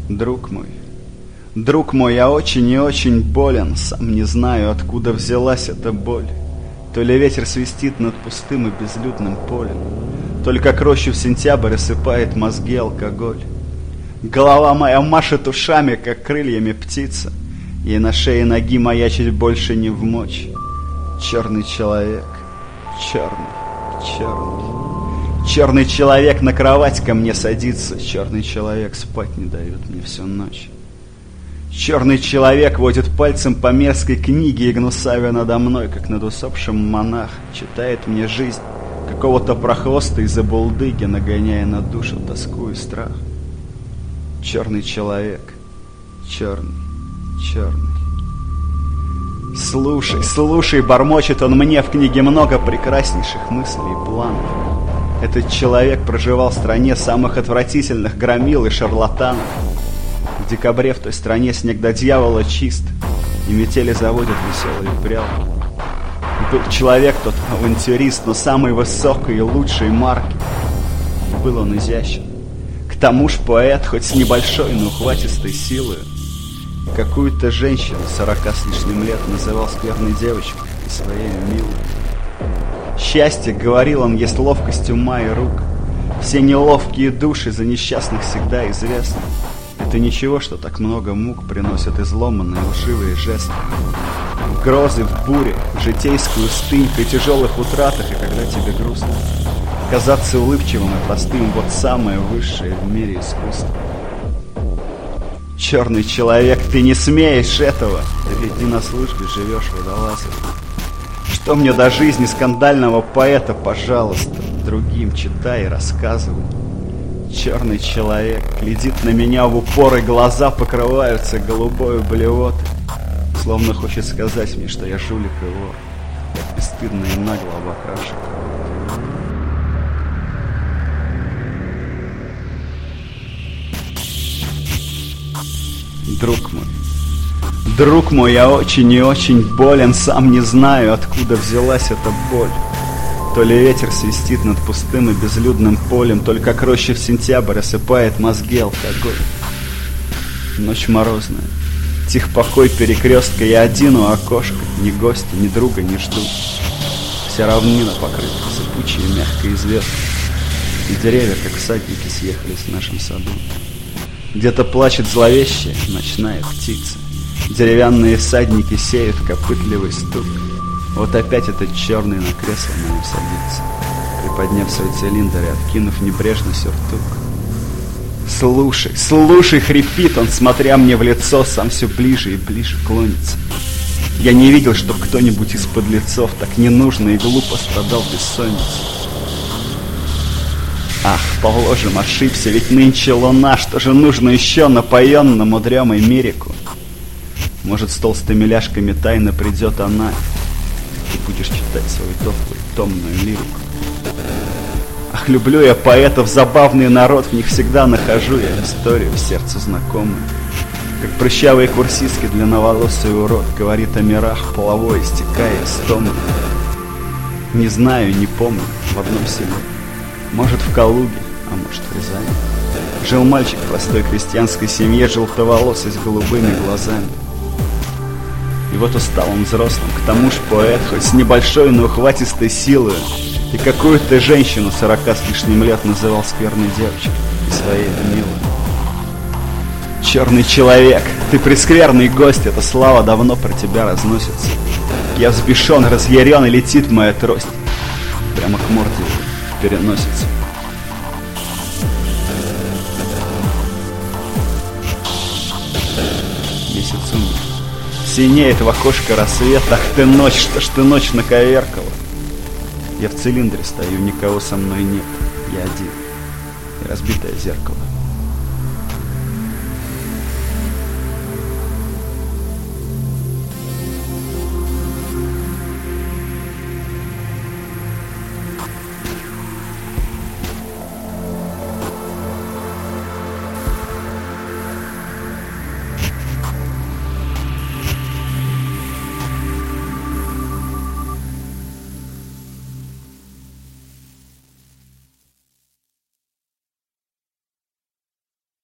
Друг мой, я очень и очень болен, сам не знаю, откуда взялась эта боль. То ли ветер свистит над пустым и безлюдным полем, то ли как рощу в сентябрь осыпает мозги алкоголь. Голова моя машет ушами, как крыльями птица, и на шее ноги маячить больше не в мочь. Черный человек, черный человек на кровать ко мне садится, черный человек спать не дает мне всю ночь. Черный человек водит пальцем по мерзкой книге и, гнусавя надо мной, как над усопшим монах, читает мне жизнь какого-то прохвоста из-за булдыги, нагоняя на душу тоску и страх. Черный человек, черный. Слушай, бормочет он мне, в книге много прекраснейших мыслей и планов. Этот человек проживал в стране самых отвратительных громил и шарлатанов. В декабре в той стране снег до дьявола чист, и метели заводят веселые прялы. Был человек тот авантюрист, но самой высокой и лучшей марки. Был он изящен, к тому ж поэт, хоть с небольшой, но ухватистой силой. Какую-то женщину 40 с лишним лет называл скверной девочкой и своей милой. Счастье, говорил он, есть ловкость ума и рук. Все неловкие души за несчастных всегда известны. Это ничего, что так много мук приносят изломанные лживые жесты. В грозы, в буре, в житейскую стынь, при тяжелых утратах и когда тебе грустно. Казаться улыбчивым и простым — вот самое высшее в мире искусство. Черный человек, ты не смеешь этого, ты ведь не на службе живешь, водолазов. Что мне до жизни скандального поэта, пожалуйста, другим читай и рассказывай. Черный человек глядит на меня в упор, и глаза покрываются голубой блевотой, словно хочет сказать мне, что я жулик и вор, как бесстыдно и нагло обокрашу кого-то. Друг мой, я очень и очень болен, сам не знаю, откуда взялась эта боль. То ли ветер свистит над пустым и безлюдным полем, то ли как роща в сентябрь осыпает мозги алкоголь. Ночь морозная, тих покой перекрестка, я один у окошка, ни гостя, ни друга не жду. Вся равнина покрыта сыпучей и мягкой известкой, и деревья, как всадники, съехались в нашем саду. Где-то плачет зловещая ночная птица, деревянные всадники сеют копытливый стук. Вот опять этот черный на кресло моем садится, приподняв свой цилиндр и откинув небрежно сюртук. Слушай, хрипит он, смотря мне в лицо, сам все ближе и ближе клонится. Я не видел, чтоб кто-нибудь из подлецов так ненужно и глупо страдал бессонницей. Ах, положим, ошибся, ведь нынче луна, что же нужно еще напоенному дремой мирику? Может, с толстыми ляжками тайно придет она, ты будешь читать свою дохлую, томную лирику. Ах, люблю я поэтов, забавный народ, в них всегда нахожу я историю в сердце знакомую. Как прыщавый курсистский длинноволосый урод говорит о мирах, половой истекая стомой. Не знаю, не помню, в одном селе, может, в Калуге, а может, в Рязани, жил мальчик в простой крестьянской семье, желтоволосый, с голубыми глазами. И вот устал он взрослым, к тому ж поэт, хоть с небольшой, но ухватистой силой, и какую-то женщину 40 с лишним лет называл скверной девочкой и своей милой. Черный человек, ты прескверный гость, эта слава давно про тебя разносится. Я взбешен, разъярен, и летит моя трость прямо к морде переносится. Месяц умер. Синеет в окошко рассвет. Ах ты ночь, что ж ты ночь наковеркала. Я в цилиндре стою, никого со мной нет. Я один. И разбитое зеркало.